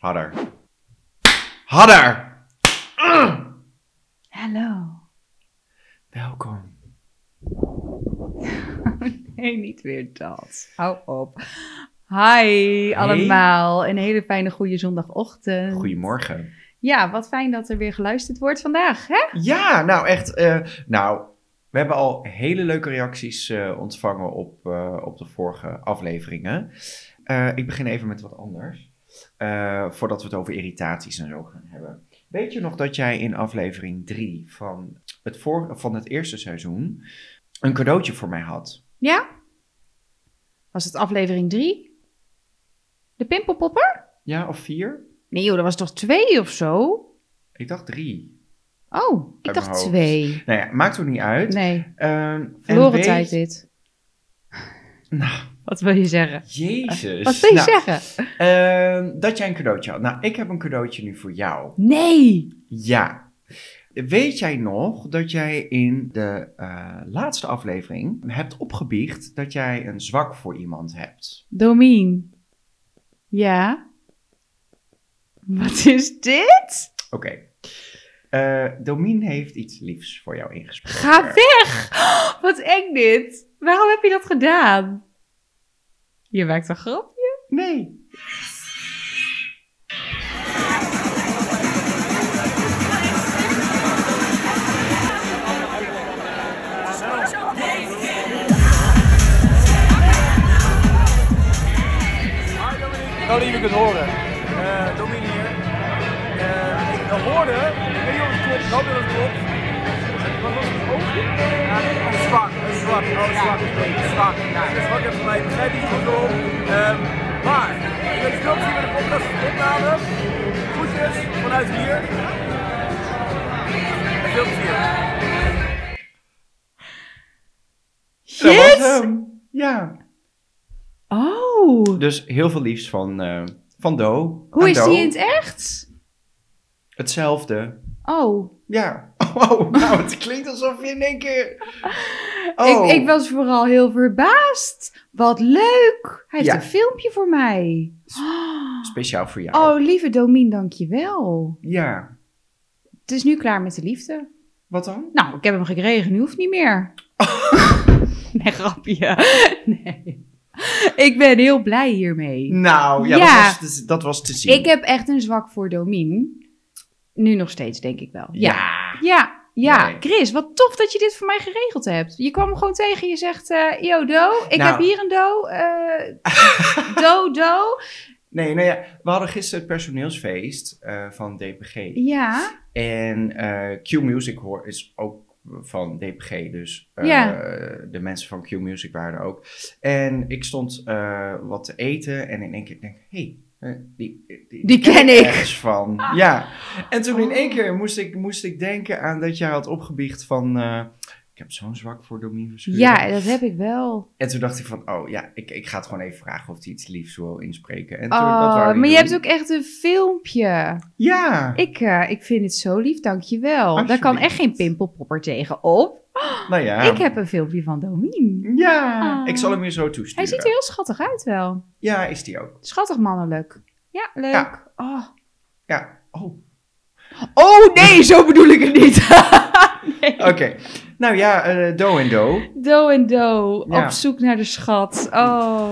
Harder. Harder! Hallo. Welkom. Nee, niet weer dat. Hou op. Hi allemaal. Een hele fijne goede zondagochtend. Goedemorgen. Ja, wat fijn dat er weer geluisterd wordt vandaag, hè? Ja, nou echt. We hebben al hele leuke reacties ontvangen op de vorige afleveringen. Ik begin even met wat anders. Voordat we het over irritaties en zo gaan hebben. Weet je nog dat jij in aflevering 3 van het eerste seizoen een cadeautje voor mij had? Ja? Was het aflevering 3? De pimpelpopper? Ja, of 4? Nee joh, dat was toch 2 of zo? Ik dacht 3. Oh, ik Uit dacht mijn hoofd. 2. Nou ja, maakt ook niet uit. Nee, En verloren tijd dit. Nou, Wat wil je zeggen? Jezus. Wat wil je zeggen? Dat jij een cadeautje had. Nou, ik heb een cadeautje nu voor jou. Nee! Ja. Weet jij nog dat jij in de laatste aflevering hebt opgebiecht dat jij een zwak voor iemand hebt? Domien. Ja? Wat is dit? Oké. Domien heeft iets liefs voor jou ingesproken. Ga weg! Oh, wat eng dit. Waarom heb je dat gedaan? Je maakt een grapje? Nee. Nou, dat jullie het horen. Domien hier. Ik hoorde, ik weet niet of het klopt, ik hoop dat het klopt. Wat was het ook? Ja, een zwak. Zwak. Ja, een zwak heeft voor mij, ik begrijp niet goed om. Maar, ik ben veel plezier met de podcast opname. Groetjes vanuit hier. En veel plezier. Dat was Shit! hem. Ja. Oh. Dus heel veel liefs van Do. Hoe aan is Do. die in het echt? Hetzelfde. Oh. Ja. Oh, nou, het klinkt alsof je in één keer... Oh. Ik was vooral heel verbaasd. Wat leuk. Hij heeft Ja. een filmpje voor mij. Speciaal voor jou. Oh, lieve Domien, dankjewel. Ja. Het is nu klaar met de liefde. Wat dan? Nou, ik heb hem gekregen, nu hoeft niet meer. Nee, grapje. Nee. Ik ben heel blij hiermee. Nou, ja, Ja. dat was te zien. Ik heb echt een zwak voor Domien. Nu nog steeds, denk ik wel. Ja. Ja. Nee. Chris, wat tof dat je dit voor mij geregeld hebt. Je kwam me gewoon tegen, je zegt, yo, Do, ik Nou. heb hier een Do. Do. Nee, nou ja, we hadden gisteren het personeelsfeest van DPG. Ja, En Q-Music is ook van DPG, dus Ja. de mensen van Q-Music waren er ook. En ik stond wat te eten en in één keer denk ik, Die ken ik. ergens van. Ja. En toen in één keer moest ik denken aan dat jij had opgebiecht van... ik heb zo'n zwak voor Domien Verschuren. ja, dat heb ik wel. En toen dacht ik van, ik ga het gewoon even vragen of hij iets liefs wil inspreken. En toen, dat wou Oh, hij maar je doen. hebt ook echt een filmpje. Ja. Ik vind het zo lief, dankjewel. Daar kan echt Alsjeblieft. geen pimpelpopper tegenop. Nou ja. Ik heb een filmpje van Domien. Ja. Ah. Ik zal hem je zo toesturen. Hij ziet er heel schattig uit wel. Ja, is die ook. Schattig mannelijk. Ja, leuk. Ja. Oh. Ja. Oh. Oh nee, zo bedoel ik het niet. Nee. Oké. Nou ja, Do en Do. Do en Do, Ja. op zoek naar de schat. Oh.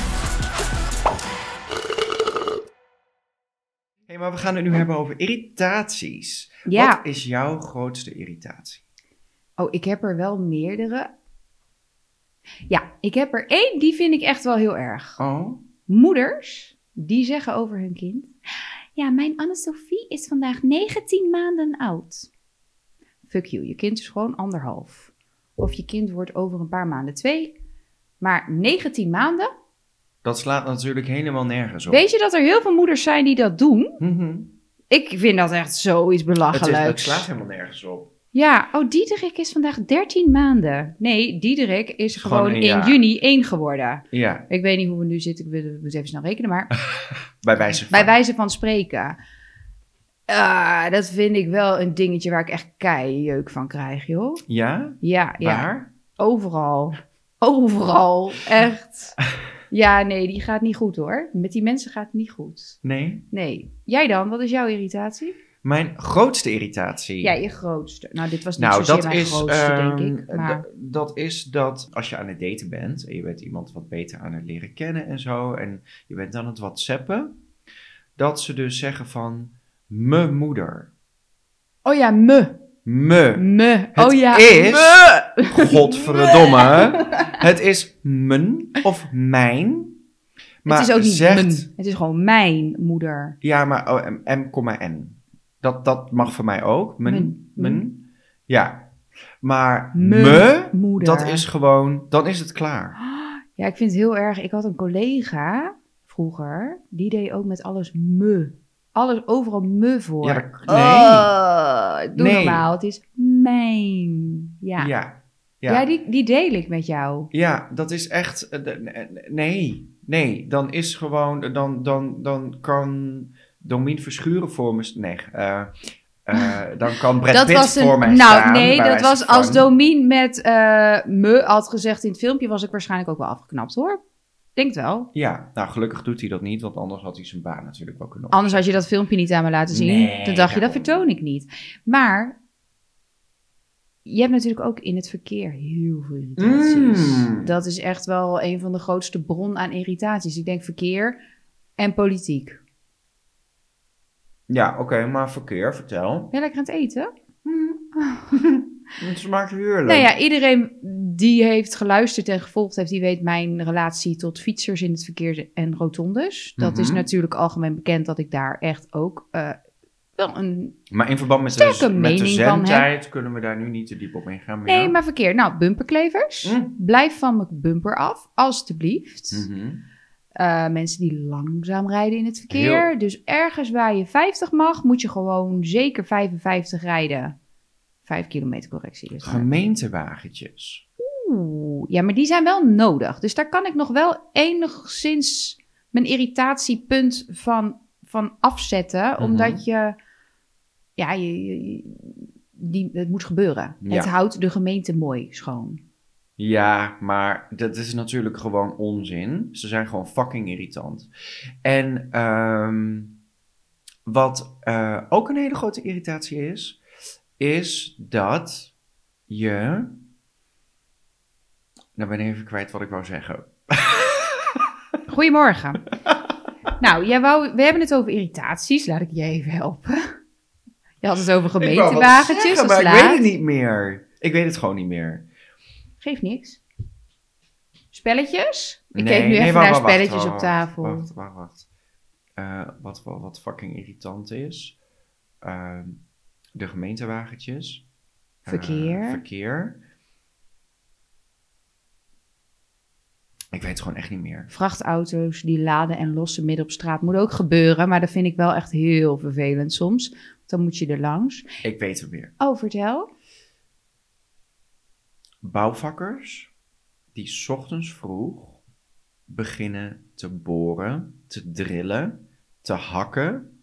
Hey, maar we gaan het nu hebben over irritaties. Ja. Wat is jouw grootste irritatie? Oh, ik heb er wel meerdere. Ja, ik heb er 1, die vind ik echt wel heel erg. Oh. Moeders, die zeggen over hun kind... Ja, mijn Anne-Sophie is vandaag 19 maanden oud. Fuck you, je kind is gewoon 1,5. Of je kind wordt over een paar maanden 2. Maar 19 maanden? Dat slaat natuurlijk helemaal nergens op. Weet je dat er heel veel moeders zijn die dat doen? Mhm. Ik vind dat echt zoiets belachelijks. Het slaat helemaal nergens op. Ja, oh, Diederik is vandaag 13 maanden. Nee, Diederik is Gewoon gewoon een in jaar. juni 1 geworden. Ja, Ik weet niet hoe we nu zitten, ik moet even snel rekenen, maar bij wijze van. bij wijze van spreken. Dat vind ik wel een dingetje waar ik echt keijeuk van krijg, joh. Ja? Ja, Waar? overal. Overal, echt. Ja, nee, die gaat niet goed hoor. Met die mensen gaat het niet goed. Nee? Nee. Jij dan? Wat is jouw irritatie? Mijn grootste irritatie. Ja, je grootste. Nou, dit was niet Nou, zozeer dat mijn is, grootste, denk ik. Maar dat is dat als je aan het daten bent en je bent iemand wat beter aan het leren kennen en zo, en je bent aan het whatsappen, dat ze dus zeggen van, me moeder. oh ja, me. Me. Het Oh ja, is, me. godverdomme, het is mijn of mijn. Maar het is ook niet zegt, mijn. Het is gewoon mijn moeder. Ja, maar M,N. Dat mag voor mij ook. Mijn. Ja. Maar me, moeder. dat is gewoon, dan is het klaar. Ja, ik vind het heel erg. Ik had een collega vroeger, die deed ook met alles me. Alles overal me voor. Ja, Doe Nee. normaal. Het is mijn. Ja. Ja, die deel ik met jou. Ja, dat is echt, nee, dan is gewoon, dan kan Domien Verschuren voor me, dan kan Brad Pitt voor mij staan. Nou, nee, bij dat wijze was als van. Domien met me had gezegd in het filmpje, was ik waarschijnlijk ook wel afgeknapt, hoor. Denk het wel. Ja, nou gelukkig doet hij dat niet, want anders had hij zijn baan natuurlijk wel kunnen Anders had je dat filmpje niet aan me laten zien. Nee, Dan dacht je, dat daarom. vertoon ik niet. Maar je hebt natuurlijk ook in het verkeer heel veel irritaties. Dat is echt wel een van de grootste bron aan irritaties. Ik denk verkeer en politiek. Ja, oké, maar verkeer, vertel. Ben je lekker aan het eten? Het smaakt heerlijk. Nou ja, iedereen die heeft geluisterd en gevolgd heeft, die weet mijn relatie tot fietsers in het verkeer en rotondes. Dat is natuurlijk algemeen bekend dat ik daar echt ook wel een... Maar in verband met sterke de mening van zendtijd kunnen we daar nu niet te diep op ingaan. Maar Nee, ja. maar verkeer. Nou, bumperklevers. Blijf van mijn bumper af, alstublieft. Mensen die langzaam rijden in het verkeer. Dus ergens waar je 50 mag, moet je gewoon zeker 55 rijden. 5 kilometer correctie. Dus Gemeentewagentjes. ja, maar die zijn wel nodig. Dus daar kan ik nog wel enigszins mijn irritatiepunt van afzetten. Omdat je... Ja, het moet gebeuren. Ja. Het houdt de gemeente mooi schoon. Ja, maar dat is natuurlijk gewoon onzin. Ze zijn gewoon fucking irritant. En wat ook een hele grote irritatie is dat je... Nou ben ik even kwijt wat ik wou zeggen. Goedemorgen. Nou, we hebben het over irritaties. Laat ik je even helpen. Je had het over gemeentewagentjes. Maar ik weet het niet meer. Ik weet het gewoon niet meer. Geeft niks. Spelletjes? Ik keek nu even naar spelletjes op tafel. Wacht. Wat fucking irritant is. De gemeentewagentjes. Verkeer. Ik weet het gewoon echt niet meer. Vrachtauto's die laden en lossen midden op straat moet ook gebeuren. Maar dat vind ik wel echt heel vervelend soms. Dan moet je er langs. Ik weet het weer. Oh, vertel. Bouwvakkers die 's ochtends vroeg beginnen te boren, te drillen, te hakken,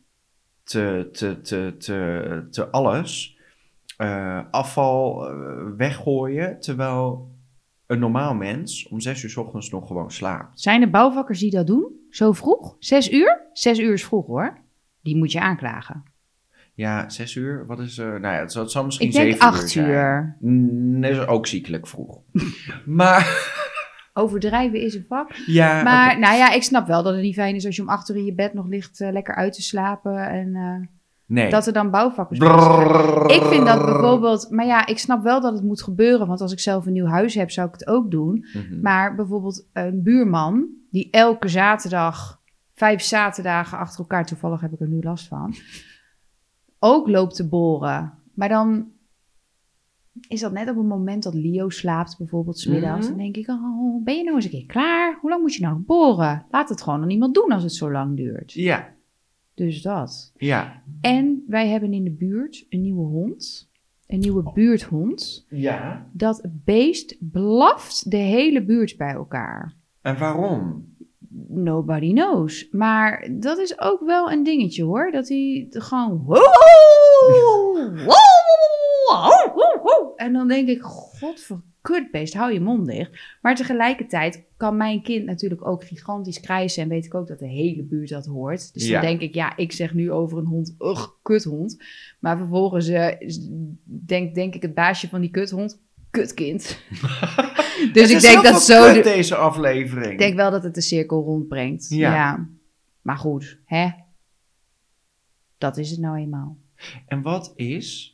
te alles. Afval weggooien, terwijl een normaal mens om 6 uur 's ochtends nog gewoon slaapt. Zijn er bouwvakkers die dat doen? Zo vroeg? 6 uur? 6 uur is vroeg hoor. Die moet je aanklagen. Ja, 6 uur? Wat is nou ja, het zal misschien Ik denk 7 uur 8 zijn. uur. Nee, dat is ook ziekelijk vroeg. Maar... Overdrijven is een vak. Ja, Maar oké. nou ja, ik snap wel dat het niet fijn is als je om 8 uur in je bed nog ligt lekker uit te slapen. En Nee. dat er dan bouwvakkers Brrrr. Ik vind dat bijvoorbeeld... Maar ja, ik snap wel dat het moet gebeuren. Want als ik zelf een nieuw huis heb, zou ik het ook doen. Mhm. Maar bijvoorbeeld een buurman die elke zaterdag, 5 zaterdagen achter elkaar, toevallig heb ik er nu last van, ook loopt te boren. Maar dan is dat net op het moment dat Leo slaapt, bijvoorbeeld 's middags. Dan denk ik, oh, ben je nou eens een keer klaar? Hoe lang moet je nou nog boren? Laat het gewoon aan iemand doen als het zo lang duurt. Ja, Dus dat. ja. En wij hebben in de buurt een nieuwe hond. Een nieuwe buurthond. Ja. Dat beest blaft de hele buurt bij elkaar. En waarom? Nobody knows. Maar dat is ook wel een dingetje hoor. Dat hij gewoon... En dan denk ik, kutbeest, hou je mond dicht. Maar tegelijkertijd kan mijn kind natuurlijk ook gigantisch krijsen. En weet ik ook dat de hele buurt dat hoort. Dus dan denk ik, ik zeg nu over een hond, kuthond. Maar vervolgens denk ik het baasje van die kuthond, kutkind. Dus ik denk dat zo... deze aflevering. Ik denk wel dat het de cirkel rondbrengt. Ja. Maar goed, hè? Dat is het nou eenmaal. En wat is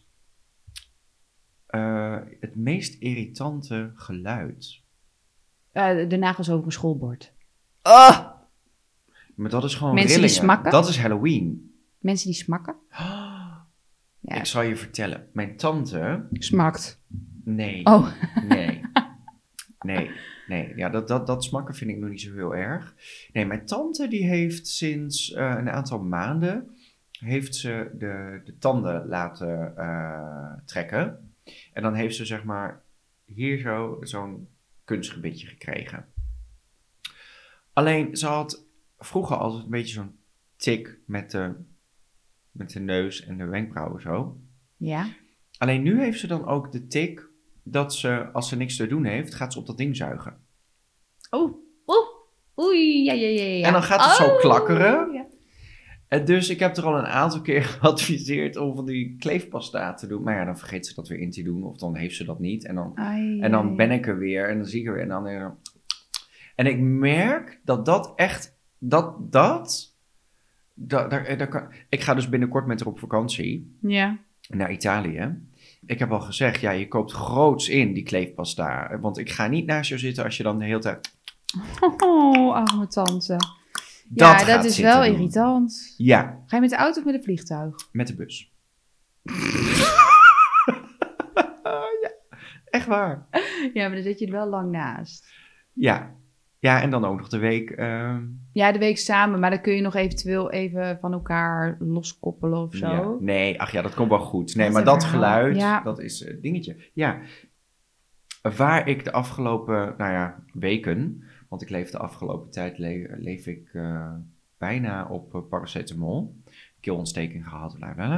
het meest irritante geluid? De nagels over een schoolbord. Maar dat is gewoon mensen rillingen. Die smakken. Dat is Halloween. Mensen die smakken. Ja. Ik zal je vertellen. Mijn tante... Smakt. Nee. Oh. Nee. Ja, dat smakken vind ik nog niet zo heel erg. Nee, mijn tante die heeft sinds een aantal maanden... heeft ze de tanden laten trekken. En dan heeft ze zeg maar hier zo'n kunstgebitje gekregen. Alleen, ze had vroeger altijd een beetje zo'n tik met de neus en de wenkbrauwen zo. Ja. Alleen nu heeft ze dan ook de tik dat ze, als ze niks te doen heeft, gaat ze op dat ding zuigen. Oei, ja. En dan gaat het zo klakkeren. Ja. En dus ik heb er al een aantal keer geadviseerd om van die kleefpasta te doen. Maar ja, dan vergeet ze dat weer in te doen. Of dan heeft ze dat niet. En dan ben ik er weer. En dan zie ik er weer. En ik merk dat echt... Ik ga dus binnenkort met haar op vakantie. Ja. Naar Italië. Ik heb al gezegd, je koopt groots in die kleefpasta. Want ik ga niet naast jou zitten als je dan de hele tijd... Arme tante. Dat is wel irritant. Ja. Ga je met de auto of met een vliegtuig? Met de bus. Ja, echt waar. Ja, maar dan zit je er wel lang naast. Ja, en dan ook nog de week... Ja, de week samen, maar dan kun je nog eventueel even van elkaar loskoppelen of zo. Ja. Nee, dat komt wel goed. Nee, maar dat geluid, dat is een dingetje. Ja, waar ik de afgelopen, weken... Want ik leef de afgelopen tijd leef ik bijna op paracetamol. Keelontsteking gehad.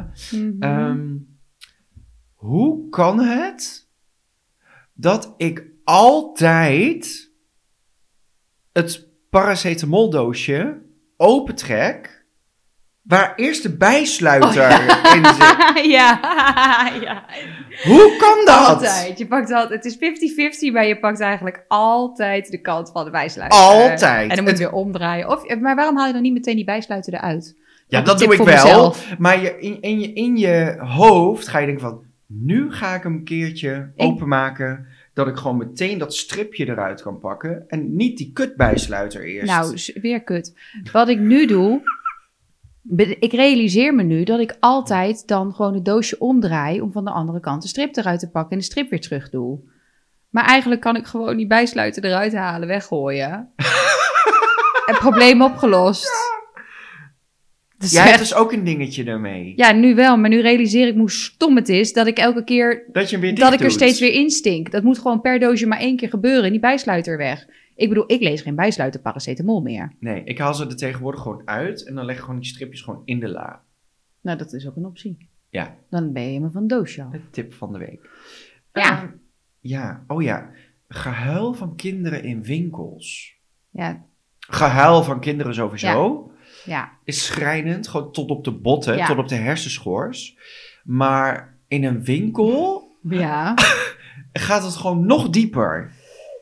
Hoe kan het dat ik altijd het paracetamoldoosje opentrek waar eerst de bijsluiter in zit? Ja. Hoe kan dat? Altijd. Je pakt altijd. Het is 50-50, maar je pakt eigenlijk altijd de kant van de bijsluiter. Altijd. En dan moet je weer omdraaien. Maar waarom haal je dan niet meteen die bijsluiter eruit? Ja, dat doe ik wel. Mezelf. Maar in je hoofd ga je denken van... Nu ga ik hem een keertje openmaken... dat ik gewoon meteen dat stripje eruit kan pakken... en niet die kutbijsluiter eerst. Nou, weer kut. Wat ik nu doe... Ik realiseer me nu dat ik altijd dan gewoon het doosje omdraai... om van de andere kant de strip eruit te pakken... en de strip weer terug doe. Maar eigenlijk kan ik gewoon die bijsluiter eruit halen, weggooien. En probleem opgelost. Dus jij hebt dus ook een dingetje daarmee. Ja, nu wel. Maar nu realiseer ik hoe stom het is... dat ik elke keer... dat ik er steeds weer instink. Dat moet gewoon per doosje maar 1 keer gebeuren... en die bijsluiter weg. Ik bedoel, ik lees geen bijsluiter paracetamol meer. Nee, ik haal ze er tegenwoordig gewoon uit... en dan leg ik gewoon die stripjes gewoon in de la. Nou, dat is ook een optie. Ja. Dan ben je helemaal van doosje af. De tip van de week. Ja. Gehuil van kinderen in winkels. Ja. Gehuil van kinderen sowieso. Ja. Is schrijnend, gewoon tot op de botten, tot op de hersenschors. Maar in een winkel... Ja. gaat het gewoon nog dieper.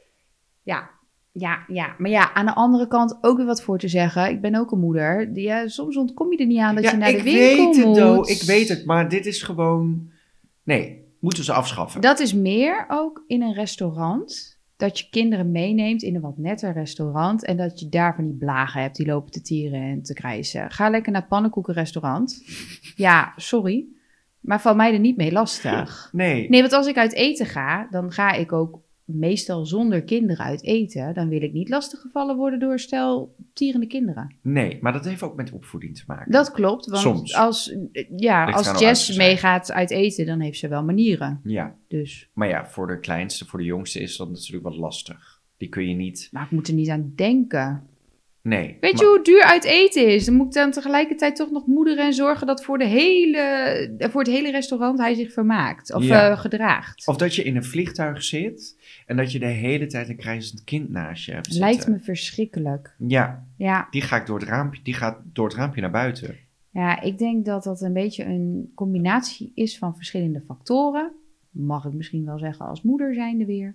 Ja. Maar ja, aan de andere kant ook weer wat voor te zeggen. Ik ben ook een moeder. Soms ontkom je er niet aan dat je naar de winkel moet. Ik weet het, maar dit is gewoon... Nee, moeten ze afschaffen. Dat is meer ook in een restaurant... dat je kinderen meeneemt in een wat netter restaurant... en dat je daar van die blagen hebt die lopen te tieren en te krijsen. Ga lekker naar het pannenkoekenrestaurant. Ja, sorry, maar val mij er niet mee lastig. Nee, want als ik uit eten ga, dan ga ik ook meestal zonder kinderen uit eten. Dan wil ik niet lastiggevallen worden door stel tierende kinderen. Nee, maar dat heeft ook met opvoeding te maken. Dat klopt, want soms. als Jess meegaat uit eten, dan heeft ze wel manieren. Ja, dus. Maar ja, voor de kleinste, voor de jongste is dat natuurlijk wat lastig. Die kun je niet... Maar ik moet er niet aan denken. Nee. Weet je hoe duur uit eten is? Dan moet ik dan tegelijkertijd toch nog moederen en zorgen dat voor het hele restaurant hij zich vermaakt. Of Ja. gedraagt. Of dat je in een vliegtuig zit en dat je de hele tijd een krijzend kind naast je hebt zitten. Lijkt me verschrikkelijk. Ja, Ja. die gaat door het raampje naar buiten. Ja, ik denk dat dat een beetje een combinatie is van verschillende factoren. Mag ik misschien wel zeggen als moeder zijnde weer.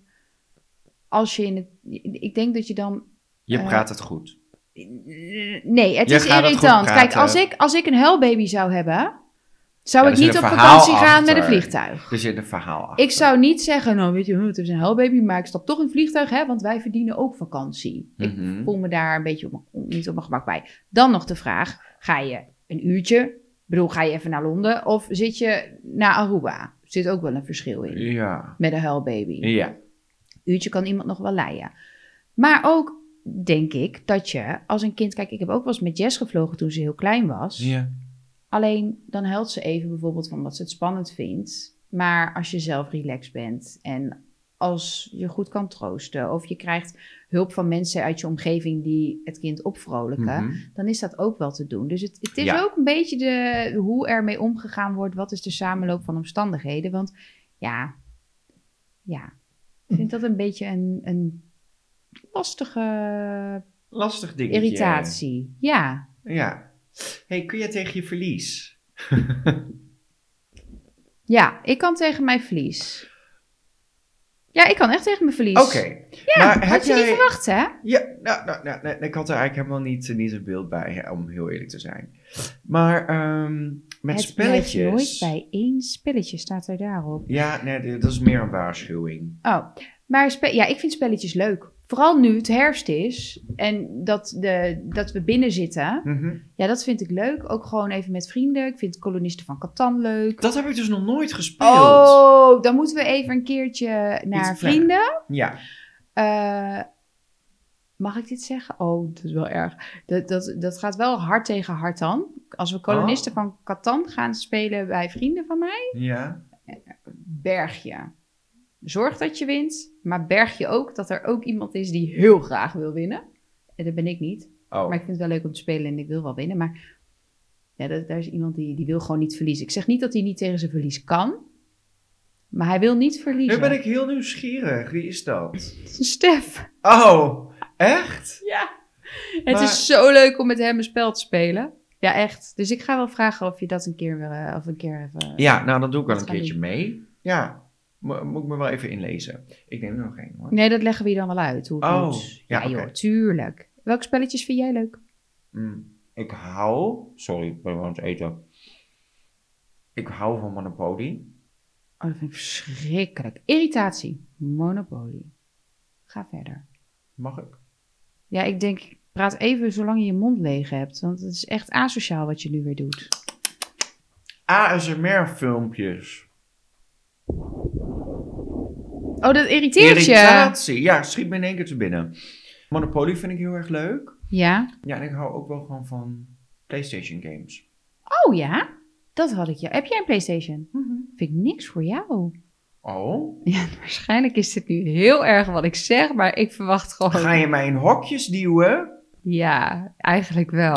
Ik denk dat je dan... Je praat het goed. Nee, het Je is gaat het irritant. goed Kijk, praten. als ik een huilbaby zou hebben, zou Ja, ik er niet zit op een verhaal vakantie gaan met een achter. vliegtuig. Er zit een verhaal achter. Ik zou niet zeggen, nou weet je, het is een huilbaby, maar ik stap toch in het vliegtuig, hè, want wij verdienen ook vakantie. Ik voel me daar een beetje niet op mijn gemak bij. Dan nog de vraag, ga je een uurtje, ga je even naar Londen of zit je naar Aruba? Er zit ook wel een verschil in Ja. met een huilbaby. Ja. Uurtje kan iemand nog wel leiden. Maar ook denk ik dat je als een kind... Kijk, ik heb ook wel eens met Jess gevlogen toen ze heel klein was. Ja. Alleen dan huilt ze even bijvoorbeeld van wat ze het spannend vindt. Maar als je zelf relaxed bent en als je goed kan troosten... of je krijgt hulp van mensen uit je omgeving die het kind opvrolijken... Mhm. dan is dat ook wel te doen. Dus het is Ja. ook een beetje hoe ermee omgegaan wordt. Wat is de samenloop van omstandigheden? Want ja... Ik vind dat een beetje een lastige Lastig dingetje. irritatie. Ja. Ja. Hey, kun jij tegen je verlies? Ja, ik kan tegen mijn verlies. Ja, ik kan echt tegen mijn verlies. Oké. Ja, Maar heb had je niet jij... verwacht, hè? Ja, nee, ik had er eigenlijk helemaal niet een beeld bij, hè, om heel eerlijk te zijn. Maar met Het spelletjes... blijft nooit bij één spelletje, staat er daarop. Ja, nee, dat is meer een waarschuwing. Oh, maar ik vind spelletjes leuk. Vooral nu het herfst is en dat we binnen zitten. Mhm. Ja, dat vind ik leuk. Ook gewoon even met vrienden. Ik vind Kolonisten van Catan leuk. Dat heb ik dus nog nooit gespeeld. Oh, dan moeten we even een keertje naar Iets vrienden. Ja. Mag ik dit zeggen? Oh, dat is wel erg. Dat gaat wel hard tegen hard dan. Als we Kolonisten van Catan gaan spelen bij vrienden van mij, Ja. berg je. Zorg dat je wint, maar berg je ook dat er ook iemand is die heel graag wil winnen. En dat ben ik niet. Oh. Maar ik vind het wel leuk om te spelen en ik wil wel winnen. Maar ja, daar is iemand die wil gewoon niet verliezen. Ik zeg niet dat hij niet tegen zijn verlies kan, maar hij wil niet verliezen. Nu ben ik heel nieuwsgierig. Wie is dat? Stef. Oh, echt? Ja. Het Maar- is zo leuk om met hem een spel te spelen. Ja, echt. Dus ik ga wel vragen of je dat een keer even... Ja, nou dan doe ik wel Dat een gaan keertje mee. Ja, moet ik me wel even inlezen. Ik neem er nog één hoor. Nee, dat leggen we je dan wel uit. Hoe het Oh, moet. ja, Ja, joh, oké. tuurlijk. Welke spelletjes vind jij leuk? Ik hou... Sorry, ik ben aan het eten. Ik hou van Monopoly. Oh, dat vind ik verschrikkelijk. Irritatie. Monopoly. Ga verder. Mag ik? Ja, ik denk, praat even zolang je je mond leeg hebt. Want het is echt asociaal wat je nu weer doet. ASMR filmpjes. Oh, dat irriteert je. Irritatie. Ja, schiet me in één keer te binnen. Monopoly vind ik heel erg leuk. Ja. Ja, en ik hou ook wel gewoon van PlayStation games. Oh ja, dat had ik je. Heb jij een PlayStation? Vind ik niks voor jou. Oh? Ja, waarschijnlijk is dit nu heel erg wat ik zeg, maar ik verwacht gewoon... Ga je mij in hokjes duwen? Ja, eigenlijk wel.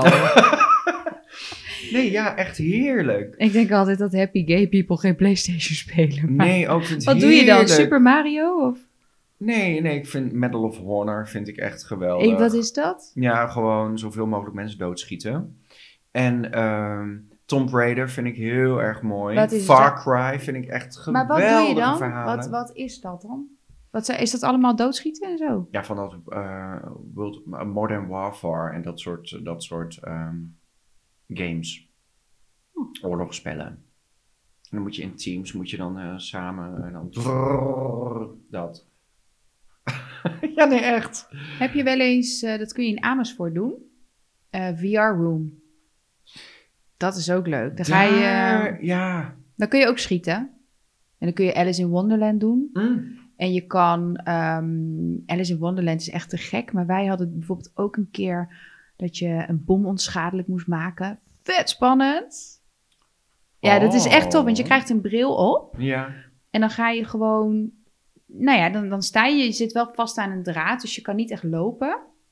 Nee, ja, echt heerlijk. Ik denk altijd dat happy gay people geen PlayStation spelen. Maar Nee, ook vind wat doe je dan? heerlijk. Super Mario? Of? Nee, ik vind Medal of Honor vind ik echt geweldig. Wat is dat? Ja, gewoon zoveel mogelijk mensen doodschieten. En Tomb Raider vind ik heel erg mooi. Wat is Far Cry vind ik echt Maar geweldige wat doe je dan? verhalen. Wat is dat dan? Is dat allemaal doodschieten en zo? Ja, van dat Modern Warfare en dat soort games. Oorlogsspellen. En dan moet je in teams, samen en dan... dat. Ja, nee, echt. Heb je wel eens, dat kun je in Amersfoort doen, VR Room. Dat is ook leuk. Dan ga je, ja. dan kun je ook schieten. En dan kun je Alice in Wonderland doen. En je kan, Alice in Wonderland is echt te gek, maar wij hadden bijvoorbeeld ook een keer dat je een bom onschadelijk moest maken. Vet spannend. Ja, dat is echt tof, want je krijgt een bril op. Ja. En dan ga je gewoon, nou ja, dan sta je zit wel vast aan een draad, dus je kan niet echt lopen.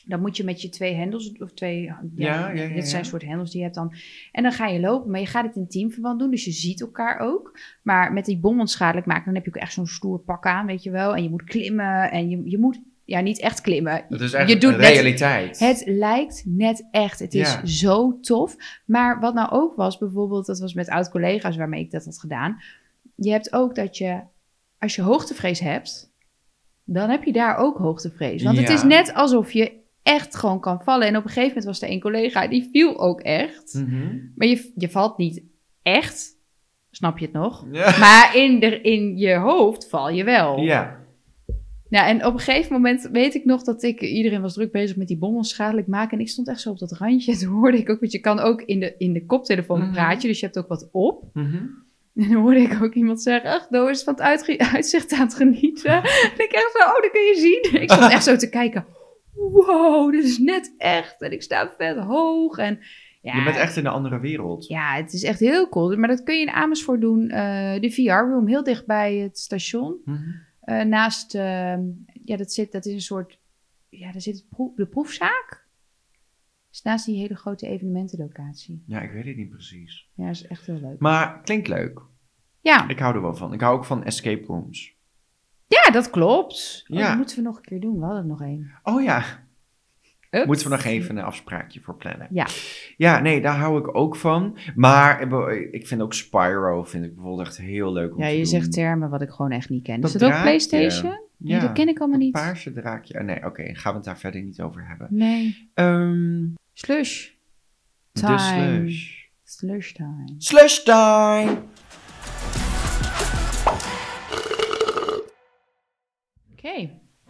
Dan moet je met je 2 hendels, of 2, Ja. dit zijn soort hendels die je hebt dan. En dan ga je lopen, maar je gaat het in teamverband doen, dus je ziet elkaar ook. Maar met die bom onschadelijk maken, dan heb je ook echt zo'n stoer pak aan, weet je wel. En je moet klimmen en je moet, niet echt klimmen. Het is echt je doet een realiteit. Het lijkt net echt. Het is zo tof. Maar wat nou ook was, bijvoorbeeld, dat was met oud-collega's waarmee ik dat had gedaan. Je hebt ook dat je, als je hoogtevrees hebt, dan heb je daar ook hoogtevrees. Want het is net alsof je echt gewoon kan vallen. En op een gegeven moment was er een collega, die viel ook echt. Mm-hmm. Maar je valt niet echt, snap je het nog? Ja. Maar in je hoofd val je wel. Ja. Nou, en op een gegeven moment weet ik nog dat iedereen was druk bezig met die bom onschadelijk maken. En ik stond echt zo op dat randje. En toen hoorde ik ook, want je kan ook in de koptelefoon Mm-hmm. praatje, dus je hebt ook wat op. Mm-hmm. En dan hoorde ik ook iemand zeggen, ach, Doe is van het uitzicht aan het genieten. En ik echt zo, dat kun je zien. Ik stond echt zo te kijken, wow, dit is net echt. En ik sta vet hoog. En ja, Je bent echt in een andere wereld. ja, het is echt heel cool. Maar dat kun je in Amersfoort doen. De VR-room, heel dicht bij het station. Mm-hmm. Naast, dat is een soort, daar zit de proefzaak. Dus naast die hele grote evenementenlocatie. Ja, ik weet het niet precies. Ja, dat is echt heel leuk. Maar klinkt leuk. Ja, Ik hou er wel van. Ik hou ook van escape rooms. ja, dat klopt. Ja. Dat moeten we nog een keer doen. We hadden er nog één. Oh ja, Ups. moeten we nog even een afspraakje voor plannen. Ja. Ja, nee, daar hou ik ook van. Maar ik vind ook Spyro vind ik bijvoorbeeld echt heel leuk om Ja, te je doen. zegt termen wat ik gewoon echt niet ken. Dat Is dat ook draakje. PlayStation? Nee, Ja, dat ken ik allemaal een niet. paarse draakje. Oh, nee, oké, gaan we het daar verder niet over hebben. Nee. Ehm, Slush. de Time. slush. Slush time. Slush time! Oké.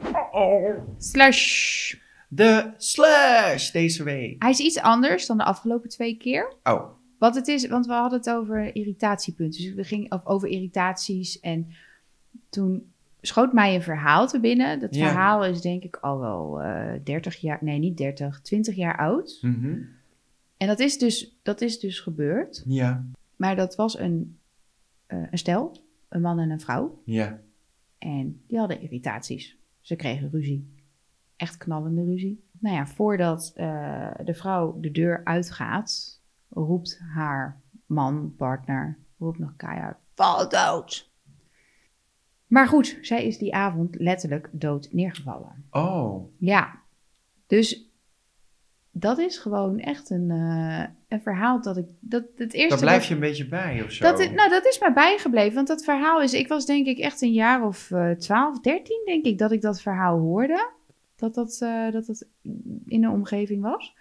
Slush. De slush deze week. Hij is iets anders dan de afgelopen 2 keer. Oh, Wat het is, want we hadden het over irritatiepunten. Dus we gingen over irritaties. En toen schoot mij een verhaal te binnen. Dat Ja. verhaal is denk ik al wel 30 jaar... Nee, niet 30. 20 jaar oud. mhm. En dat is dus gebeurd. Ja, Maar dat was een stel. Een man en een vrouw. ja. En die hadden irritaties. Ze kregen ruzie. Echt knallende ruzie. Nou ja, voordat de vrouw de deur uitgaat, roept haar man, partner, roept nog keihard, val dood. Maar goed, zij is die avond letterlijk dood neergevallen. Oh, Ja, dus dat is gewoon echt een verhaal dat ik... het eerste daar blijf je een beetje bij of zo. dat is mij bijgebleven. Want dat verhaal is... Ik was denk ik echt een jaar of 12, 13 denk ik... dat ik dat verhaal hoorde. Dat in een omgeving was.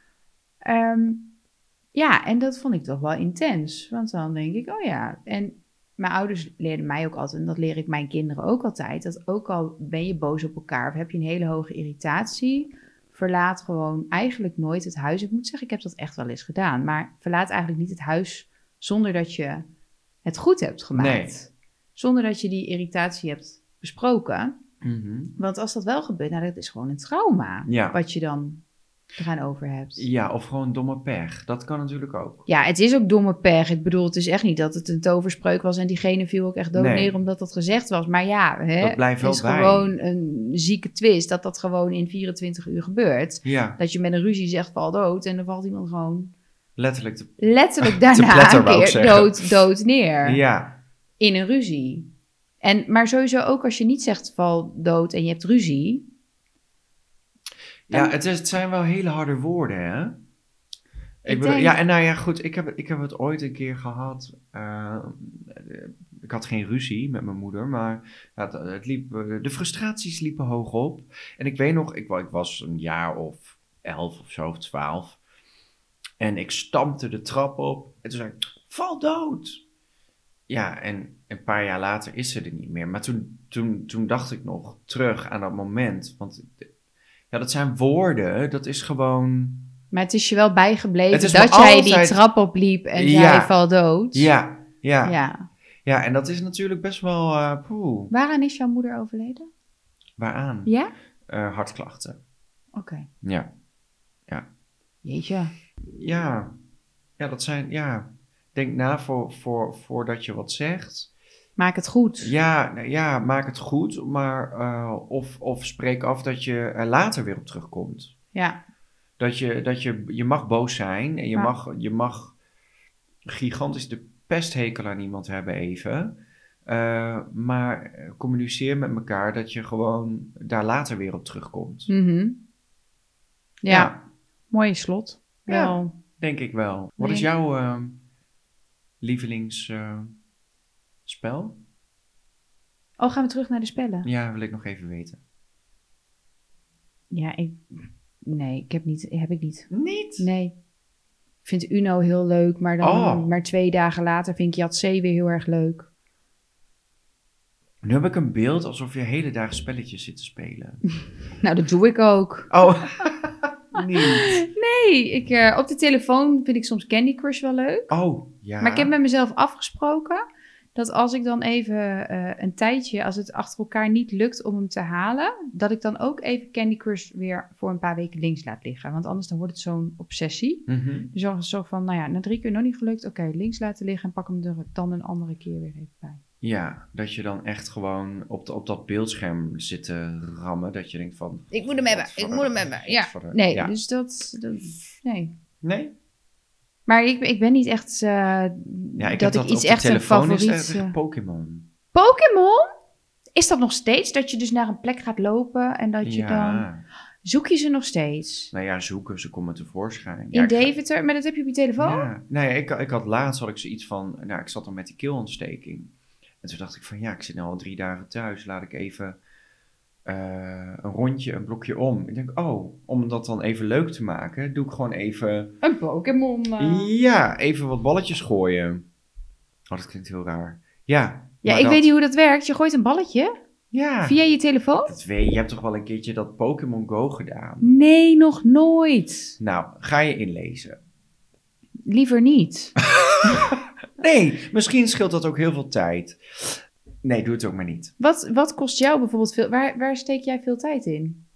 Ja, en dat vond ik toch wel intens. Want dan denk ik, oh ja. En mijn ouders leerden mij ook altijd... en dat leer ik mijn kinderen ook altijd... dat ook al ben je boos op elkaar... of heb je een hele hoge irritatie... verlaat gewoon eigenlijk nooit het huis. Ik moet zeggen, ik heb dat echt wel eens gedaan. Maar verlaat eigenlijk niet het huis zonder dat je het goed hebt gemaakt. Nee. Zonder dat je die irritatie hebt besproken. Mhm. Want als dat wel gebeurt, nou, dat is gewoon een trauma. Ja. Wat je dan eraan over hebt. Ja, of gewoon domme pech. Dat kan natuurlijk ook. Ja, het is ook domme pech. Ik bedoel, het is echt niet dat het een toverspreuk was... en diegene viel ook echt dood Nee. neer omdat dat gezegd was. Maar ja, Dat blijft het wel is bij. gewoon een zieke twist... dat gewoon in 24 uur gebeurt. Ja, Dat je met een ruzie zegt, val dood... en dan valt iemand gewoon letterlijk. letterlijk Te daarna pletter, een wou ik keer zeggen. dood neer. Ja, In een ruzie. Maar sowieso ook als je niet zegt val dood en je hebt ruzie... ja het zijn wel hele harde woorden, hè? Ik bedoel, denk- ja, en nou ja, goed, ik heb het ooit een keer gehad. Ik had geen ruzie met mijn moeder, maar ja, het liep, de frustraties liepen hoog op. En ik weet nog, ik was een jaar of 11 of zo, of 12. En ik stampte de trap op en toen zei ik, val dood! Ja, en een paar jaar later is ze er niet meer. Maar toen dacht ik nog terug aan dat moment. Want ja, dat zijn woorden, dat is gewoon... Maar het is je wel bijgebleven Het is dat me jij altijd- die trap opliep en Ja. jij val dood. Ja. Ja. Ja, en dat is natuurlijk best wel... poeh, Waaraan is jouw moeder overleden? waaraan? Ja? Hartklachten. Oké. Ja. Jeetje. Ja, dat zijn... Ja, denk na voordat je wat zegt. Maak het goed. Ja, maak het goed. Maar of spreek af dat je er later weer op terugkomt. Ja. Dat je mag boos zijn en je mag gigantisch de pesthekel aan iemand hebben even. Maar communiceer met elkaar dat je gewoon daar later weer op terugkomt. Mhm. Ja. Mooie slot. Ja. Wel. Denk ik wel. Wat is jouw lievelingsspel? Gaan we terug naar de spellen? Ja, wil ik nog even weten. Ja, nee, heb ik niet. Niet? Nee. Ik vind Uno heel leuk, maar dan maar 2 dagen later vind ik Yatzee weer heel erg leuk. Nu heb ik een beeld alsof je hele dagen spelletjes zit te spelen. Nou, dat doe ik ook. Oh, niet. Nee, op de telefoon vind ik soms Candy Crush wel leuk. Oh, ja. Maar ik heb met mezelf afgesproken dat als ik dan even een tijdje, als het achter elkaar niet lukt om hem te halen, dat ik dan ook even Candy Crush weer voor een paar weken links laat liggen. Want anders dan wordt het zo'n obsessie. Mhm. Dus zo van, nou ja, na 3 keer nog niet gelukt, oké, links laten liggen en pak hem er dan een andere keer weer even bij. Ja, dat je dan echt gewoon op dat beeldscherm zit te rammen. Dat je denkt van... Ik moet hem hebben. Ja, nee, Ja. dus dat nee. Nee? Maar ik ben niet echt Ja, ik dat heb ik dat iets op de echt een telefoon is favoriet... tegen Pokémon. Pokémon? Is dat nog steeds? Dat je dus naar een plek gaat lopen en dat je dan... Zoek je ze nog steeds? Nou ja, zoeken, ze komen tevoorschijn. In Deventer? Maar dat heb je op je telefoon? Ja, nee, ik had laatst zoiets van... Nou, ik zat dan met die keelontsteking. En toen dacht ik van, ja, ik zit nu al 3 dagen thuis. Laat ik even een blokje om. Ik denk, om dat dan even leuk te maken, doe ik gewoon even... Een Pokémon. Ja, even wat balletjes gooien. Oh, dat klinkt heel raar. Ja, Ja, ik weet niet hoe dat werkt. Je gooit een balletje Ja, via je telefoon? dat weet je. Je hebt toch wel een keertje dat Pokémon Go gedaan? Nee, nog nooit. Nou, ga je inlezen. Liever niet. Nee, misschien scheelt dat ook heel veel tijd. Nee, doe het ook maar niet. Wat kost jou bijvoorbeeld veel... Waar steek jij veel tijd in?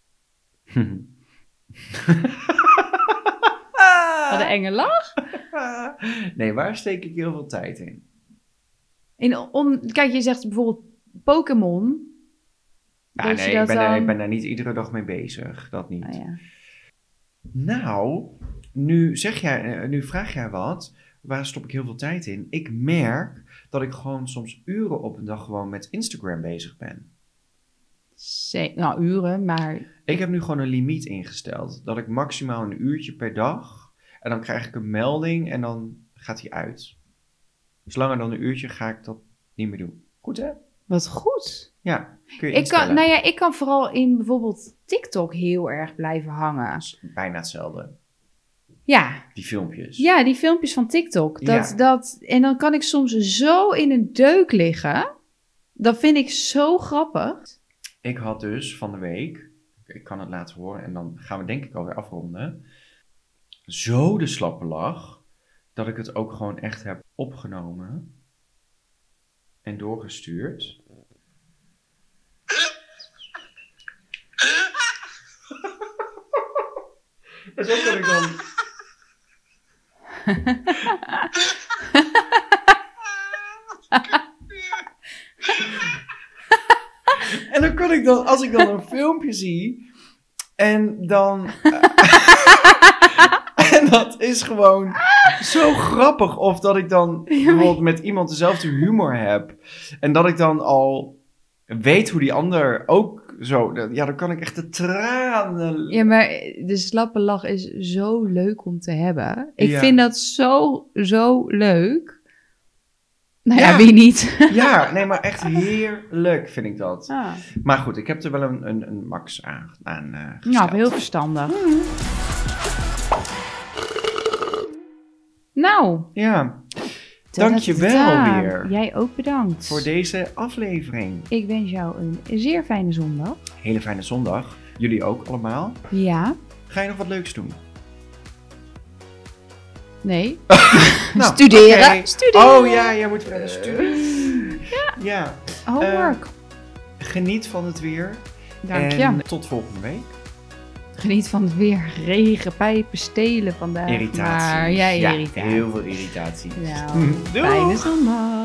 Wat een enge lach. Nee, waar steek ik heel veel tijd in? Kijk, je zegt bijvoorbeeld Pokémon. Ja, Dat nee, je dat ik ben daar niet iedere dag mee bezig. Dat niet. Oh, ja. Nou, nu vraag jij wat. Waar stop ik heel veel tijd in? Ik merk dat ik gewoon soms uren op een dag gewoon met Instagram bezig ben. Nou, uren, maar... Ik heb nu gewoon een limiet ingesteld. Dat ik maximaal 1 uurtje per dag... En dan krijg ik een melding en dan gaat hij uit. Dus langer dan 1 uurtje ga ik dat niet meer doen. Goed, hè? Wat goed. Ja, kun je instellen. Ik kan vooral in bijvoorbeeld TikTok heel erg blijven hangen. Dat is bijna hetzelfde. Ja. Die filmpjes. Ja, die filmpjes van TikTok. En dan kan ik soms zo in een deuk liggen. Dat vind ik zo grappig. Ik had dus van de week... Ik kan het laten horen en dan gaan we denk ik alweer afronden. Zo de slappe lach... dat ik het ook gewoon echt heb opgenomen... en doorgestuurd... En zo kan ik dan... En dan kan ik dan, als ik dan een filmpje zie... En dan... en dat is gewoon zo grappig. Of dat ik dan bijvoorbeeld met iemand dezelfde humor heb. En dat ik dan al weet hoe die ander ook zo... Ja, dan kan ik echt de tranen... Ja, maar de slappe lach is zo leuk om te hebben. Ik vind dat zo leuk. Nou ja, wie niet? Ja, nee, maar echt heerlijk vind ik dat. Ah. Maar goed, ik heb er wel een max aan gesteld. Nou, heel verstandig. Nou. Ja, dankjewel weer. Jij ook bedankt. Voor deze aflevering. Ik wens jou een zeer fijne zondag. Hele fijne zondag. Jullie ook allemaal. Ja. Ga je nog wat leuks doen? Nee. Nou, Studeren. okay. Studeren. Oh ja, jij moet verder studeren. Ja. Homework. Geniet van het weer. Dank je. En tot volgende week. Geniet van het weer. Regen, pijpen, stelen vandaag. Irritatie. Maar jij ja, irritatie. heel veel irritatie. Nou, Doei. fijne zondag.